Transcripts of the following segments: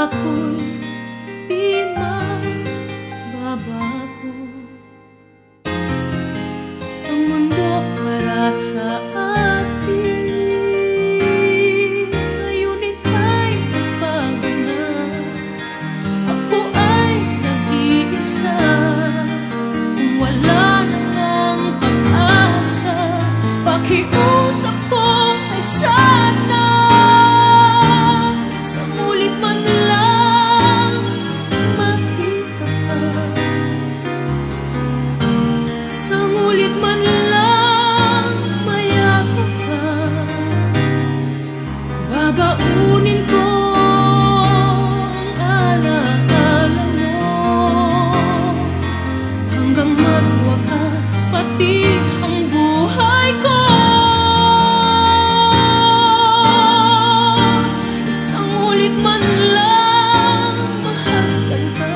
ako'y di magbabago. Ang mundo para sa atin ngayon ika'y nagbago na. Ako ay nag-iisa, kung wala nang pag-asa, pakiusap ko ay sana sa mulit man lang makita ka, sa mulit man lang mayakap ka. Babaunin ko ang alaala mo hanggang magwakas pati ang buhay ko. Isang ulit man lang mahalkan ka,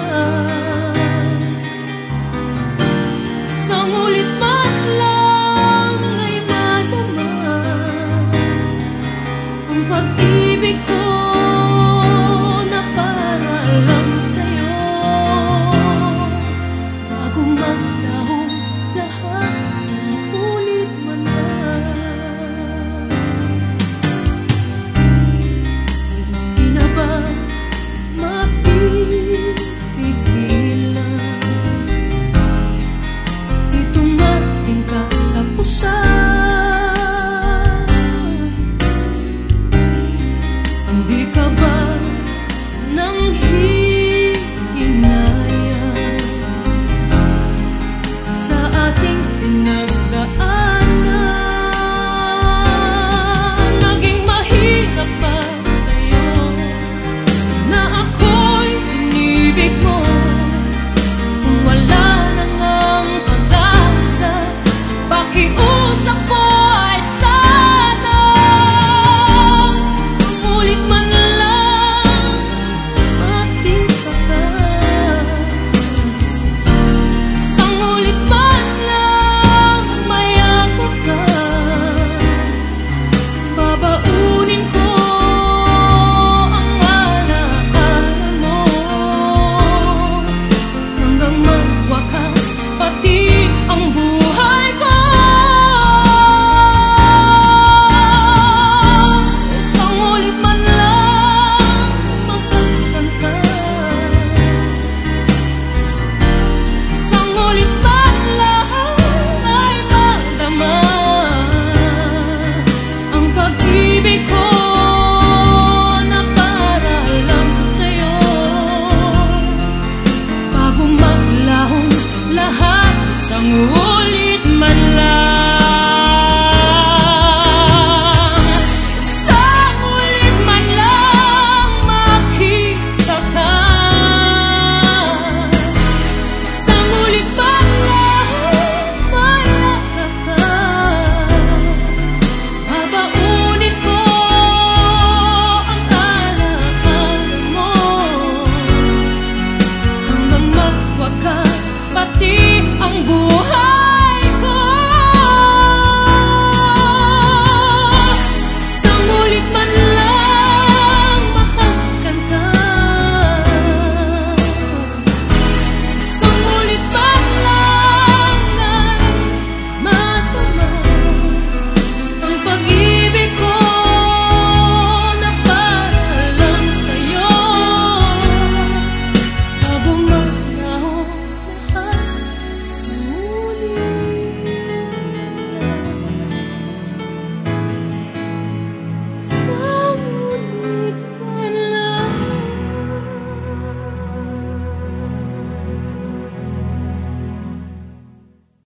isang ulit man lang ay madama ang pag-ibig ko.